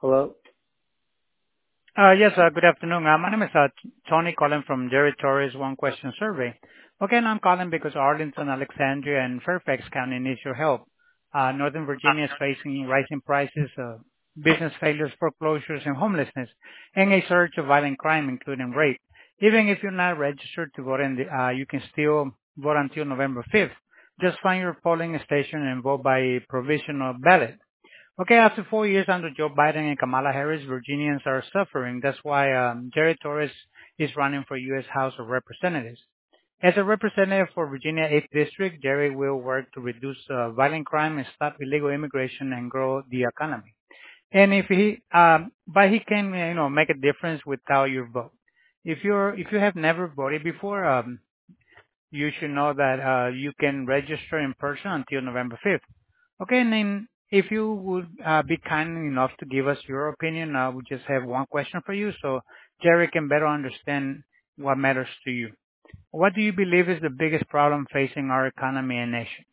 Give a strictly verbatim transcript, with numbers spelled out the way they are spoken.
Hello? Uh Yes, uh good afternoon. Uh My name is uh T- Tony calling from Jerry Torres One Question Survey. Okay, and I'm calling because Arlington, Alexandria, and Fairfax County needs your help. Uh Northern Virginia is facing rising prices, uh business failures, foreclosures, and homelessness, and a surge of violent crime, including rape. Even if you're not registered to vote in the, uh you can still vote until November fifth. Just find your polling station and vote by provisional ballot. Okay, after four years under Joe Biden and Kamala Harris, Virginians are suffering. That's why um, Jerry Torres is running for U S. House of Representatives. As a representative for Virginia eighth District, Jerry will work to reduce uh, violent crime and stop illegal immigration and grow the economy. And if he, um, but he can, uh, you know, make a difference without your vote. If you're, if you have never voted before, um, you should know that uh, you can register in person until November fifth. Okay, and then if you would uh, be kind enough to give us your opinion, uh, we just have one question for you so Jerry can better understand what matters to you. What do you believe is the biggest problem facing our economy and nation?